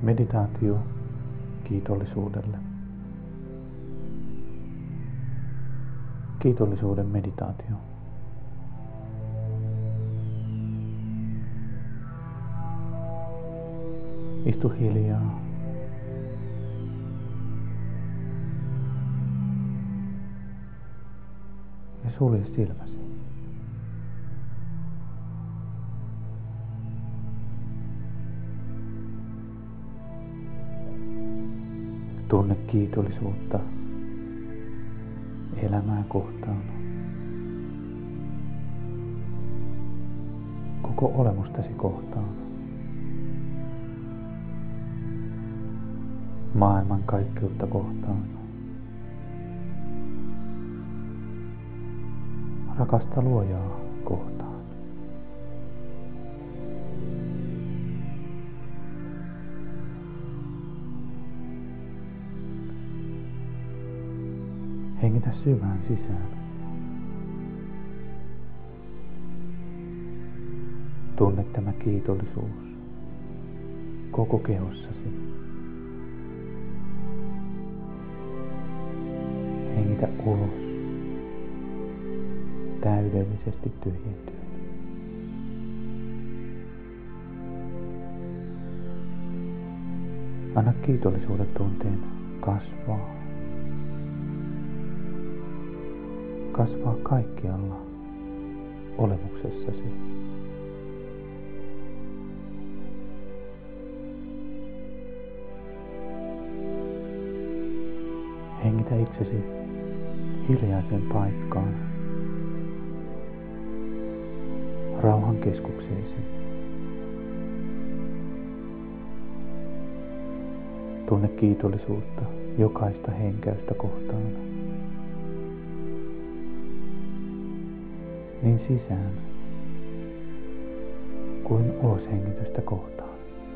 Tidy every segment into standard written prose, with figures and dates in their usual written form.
Meditaatio kiitollisuudelle. Kiitollisuuden meditaatio. Istu hiljaa. Ja sulje silmäsi. Tunne kiitollisuutta elämää kohtaan. Koko olemustasi kohtaan. Maailmankaikkeutta kohtaan. Rakasta luojaa kohtaan. Hengitä syvään sisään. Tunne tämä kiitollisuus koko kehossasi. Hengitä ulos täydellisesti tyhjentyen. Anna kiitollisuuden tunteen kasvaa. Kasvaa kaikkialla olemuksessasi. Hengitä itsesi hiljaiseen paikkaan, rauhan keskukseesi. Tunne kiitollisuutta jokaista henkäystä kohtaan. Niin sisään kuin uloshengitystä kohtaan.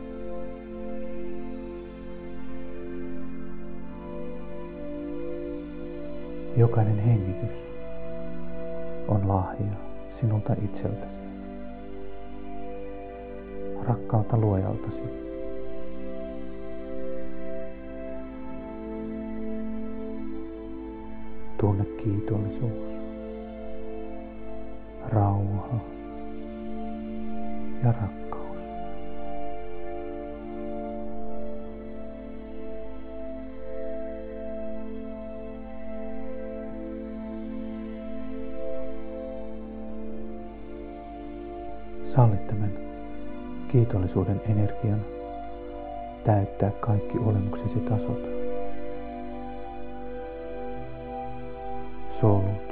Jokainen hengitys on lahja sinulta itseltäsi, rakkaalta luojaltasi. Tunne kiitollisuus, rauha ja rakkaus. Salli tämän kiitollisuuden energian täyttää kaikki olemuksesi tasot. Solut,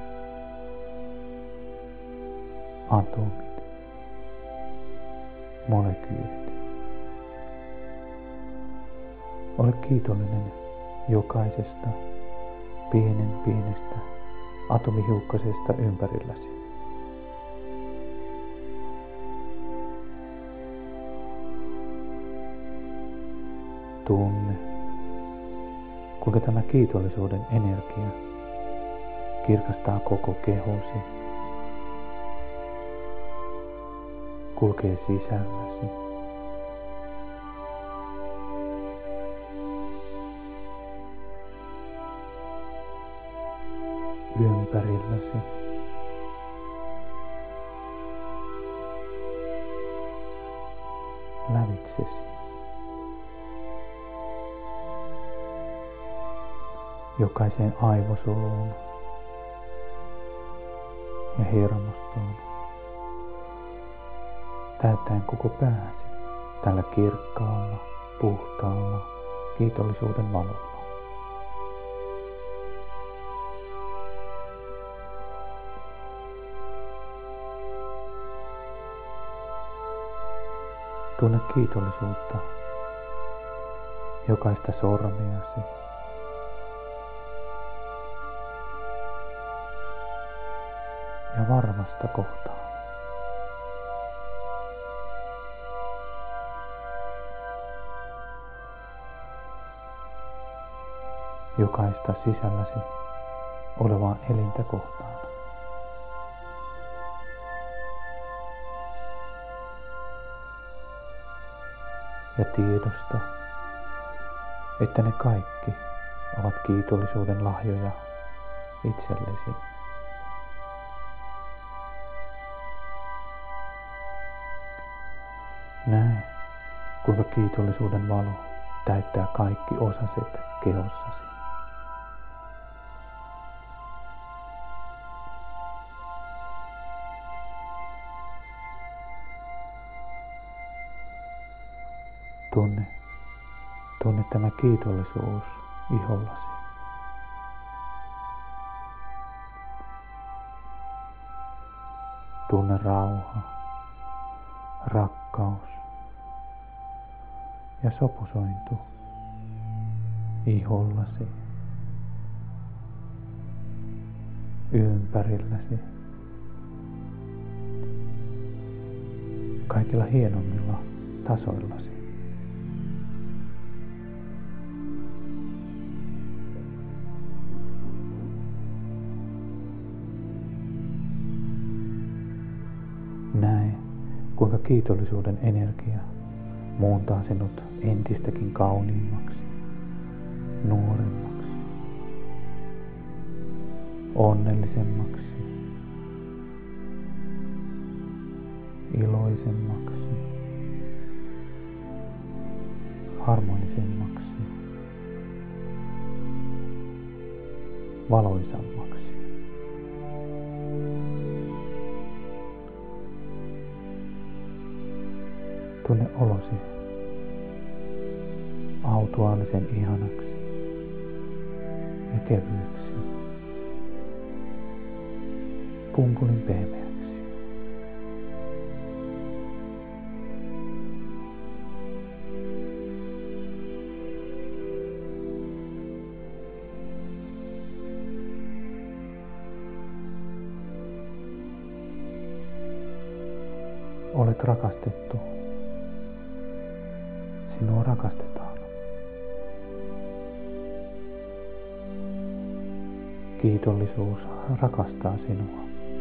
atomit, molekyylit. Ole kiitollinen jokaisesta pienestä atomihiukkasesta ympärilläsi. Tunne, kuinka tämä kiitollisuuden energia kirkastaa koko kehosi, kulkee sisälläsi, ympärilläsi, lävitsesi. Jokaiseen aivosoluun ja hermostoon, täyttäen koko pääsi tällä kirkkaalla, puhtaalla kiitollisuuden valolla. Tunne kiitollisuutta jokaista sormeasi, ja varmasta kohtaan. Jokaista sisälläsi olevaa elintä kohtaan. ja tiedosta, että ne kaikki ovat kiitollisuuden lahjoja itsellesi. Näe, kuinka kiitollisuuden valo täyttää kaikki osaset kehossasi. Tunne tämä kiitollisuus ihollasi. Tunne rauha, rakkaus ja sopusointu ihollasi, ympärilläsi, kaikilla hienommilla tasoillasi. Näe, kuinka kiitollisuuden energia muuntaa sinut entistäkin kauniimmaksi, nuoremmaksi, onnellisemmaksi, iloisemmaksi, harmonisemmaksi, valoisammaksi. Tunne olosi autuaalisen ihanaksi ja kevyeksi, pumpulim pehmeäksi. Olet rakastettu. Sinua rakastetaan. Kiitollisuus rakastaa sinua.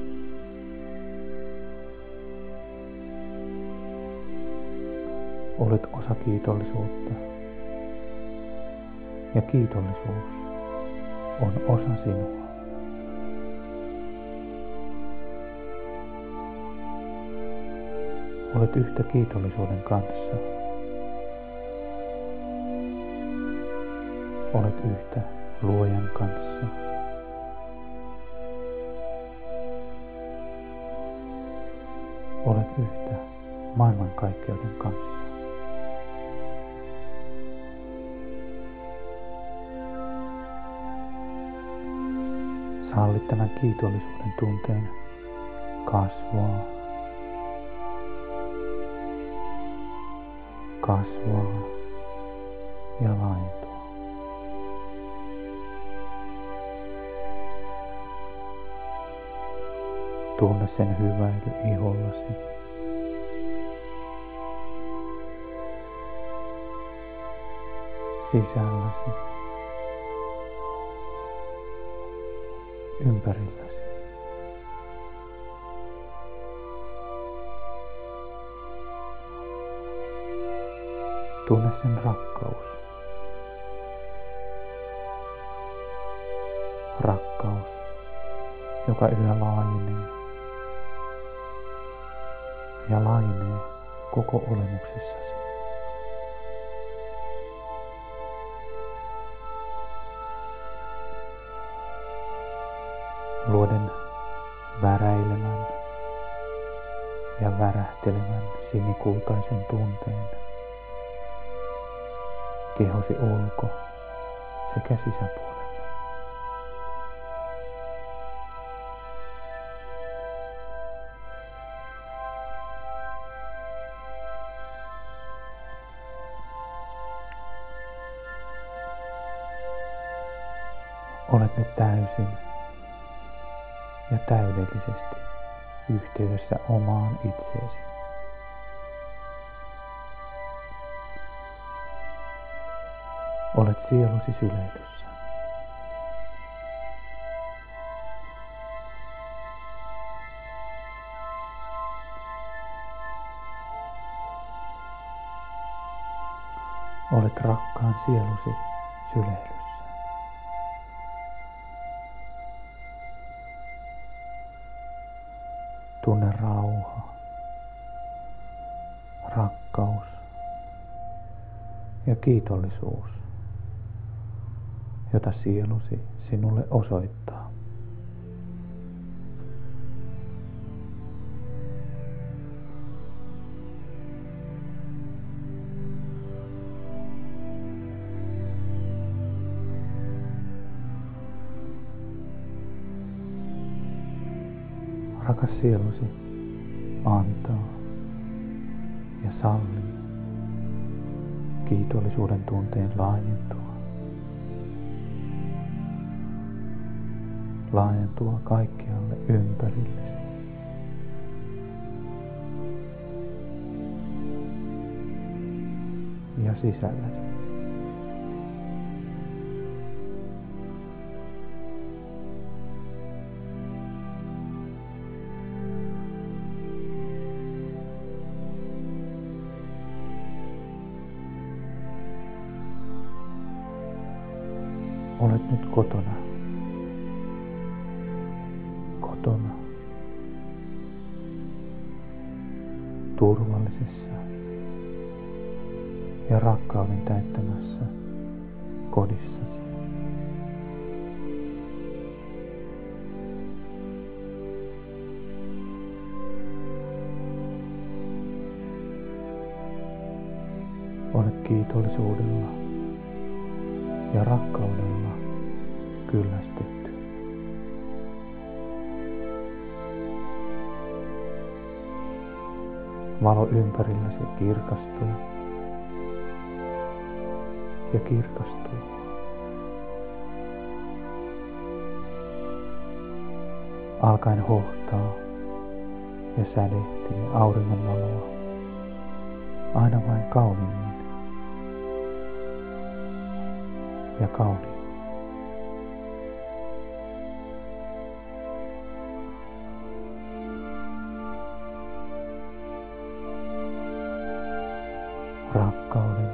Olet osa kiitollisuutta. Ja kiitollisuus on osa sinua. Olet yhtä kiitollisuuden kanssa. Olet yhtä Luojan kanssa. Olet yhtä maailmankaikkeuden kanssa. Salli tämän kiitollisuuden tunteen kasvaa ja laajentua. Tunne sen hyväily ihollasi. Sisälläsi. Ympärilläsi. Tunne sen rakkaus. Rakkaus, joka yhä laajenee. Ja laajenee koko olemuksessasi. Luoden väräilevän ja värähtelevän sinikultaisen tunteen kehosi ulko- sekä sisäpuolella. Olet nyt täysin ja täydellisesti yhteydessä omaan itseesi. Olet sielusi syleilyssä. Olet rakkaan sielusi syleilyssä. Tunne rauha, rakkaus ja kiitollisuus, jota sielusi sinulle osoittaa. Rakas sielusi antaa ja sallii kiitollisuuden tunteen laajentua kaikkialle ympärillesi. Ja sisälläsi. Olet nyt kotona. Turvallisessa ja rakkauden täyttämässä kodissasi. Olet kiitollisuudella ja rakkaudella kyllästetty. Valo ympärilläsi kirkastuu ja kirkastuu. Alkaen hohtaa ja sädehtii auringonvaloa aina vain kauniimmin ja kauniimmin. Rakkauden,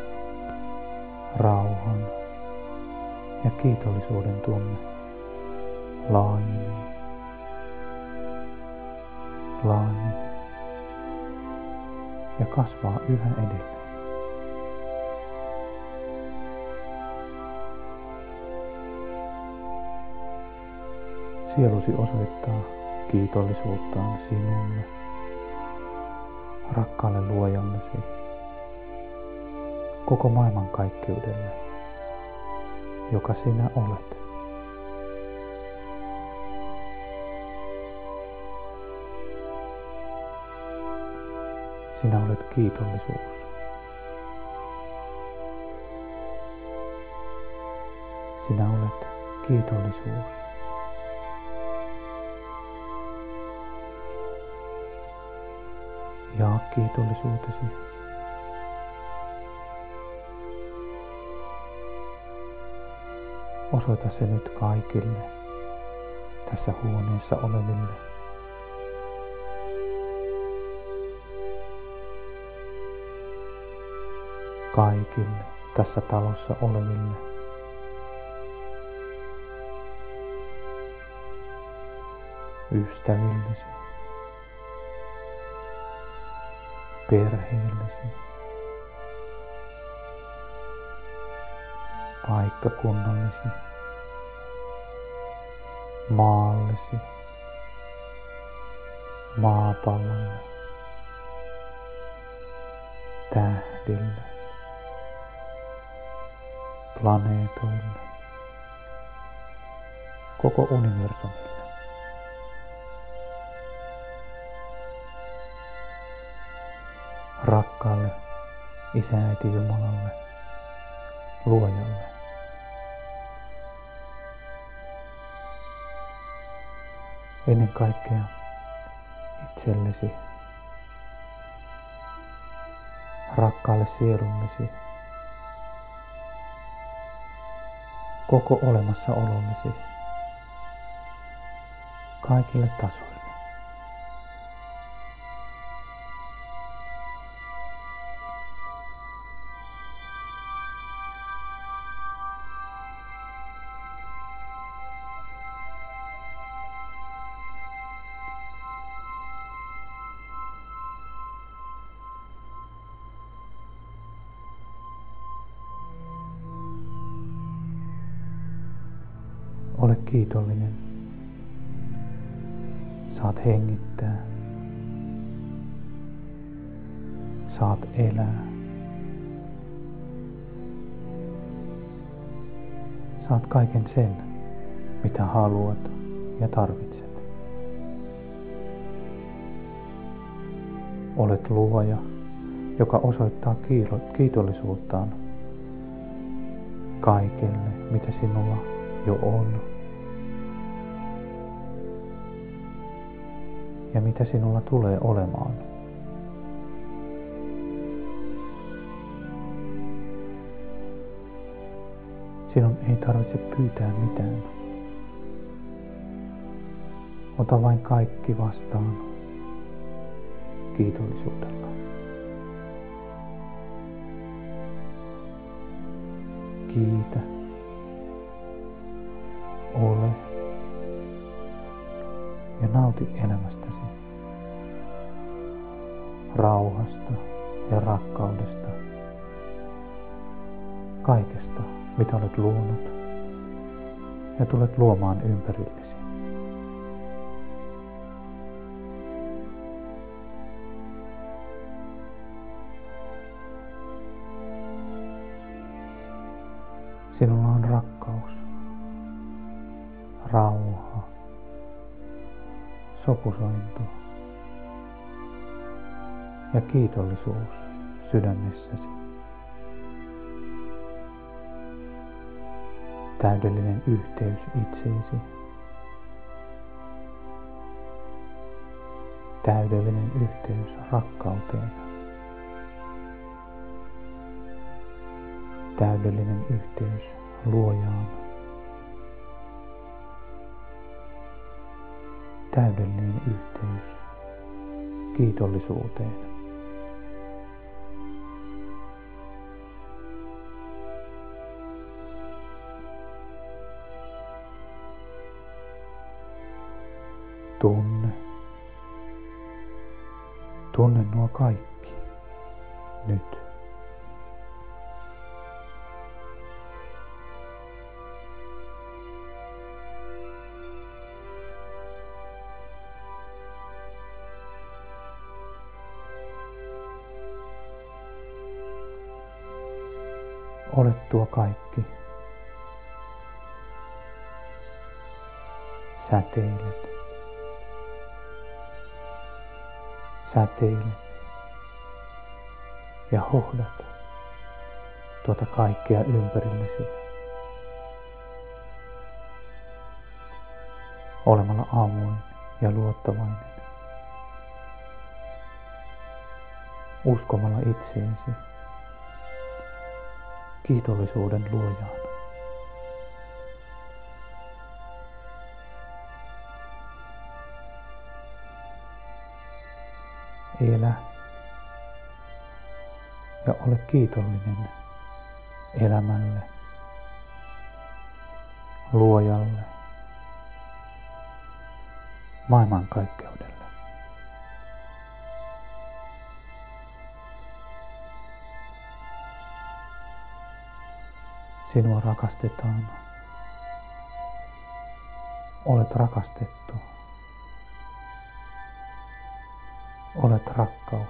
rauhan ja kiitollisuuden tunne laajenee ja kasvaa yhä edelleen. Sielusi osoittaa kiitollisuuttaan sinulle, rakkaalle luojallesi, koko maailmankaikkeudelle, joka sinä olet. Sinä olet kiitollisuus. Sinä olet kiitollisuus. Jaa kiitollisuutesi. Osoita se nyt kaikille tässä huoneessa oleville. Kaikille tässä talossa oleville. Ystävillesi. Perheellesi. Paikkakunnallesi. Maallesi. Maapallolle. Tähdille. Planeetoille. Koko universumille. Rakkaalle Isä, Äiti Jumalalle, Luojalle. Ennen kaikkea itsellesi, rakkaalle sielullesi, koko olemassaolollesi, kaikille tasoille. Ole kiitollinen. Saat hengittää. Saat elää. Saat kaiken sen, mitä haluat ja tarvitset. Olet luoja, joka osoittaa kiitollisuuttaan kaikelle, mitä sinulla jo on ja mitä sinulla tulee olemaan. Sinun ei tarvitse pyytää mitään. Ota vain kaikki vastaan kiitollisuudella. Kiitä. Ole. Ja nauti elämästäsi. Rauhasta ja rakkaudesta. Kaikesta, mitä olet luonut ja tulet luomaan ympärillesi. Sinulla on rakkaus, rauha, sopusointu ja kiitollisuus sydämessäsi. Täydellinen yhteys itseesi. Täydellinen yhteys rakkauteen. Täydellinen yhteys luojaan. Täydellinen yhteys kiitollisuuteen. Tunne. Tunne nuo kaikki nyt. Olet tuo kaikki. Säteilet. Säteilet ja hohdat tuota kaikkea ympärillesi. Olemalla avoin ja luottavainen. Uskomalla itseesi. Kiitollisuuden luojaan. Elä ja ole kiitollinen elämälle, luojalle, maailmankaikkeudelle. Sinua rakastetaan. Olet rakastettu. Olet rakkaus.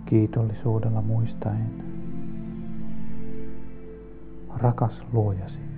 Kiitollisuudella muistaen, rakas luojasi,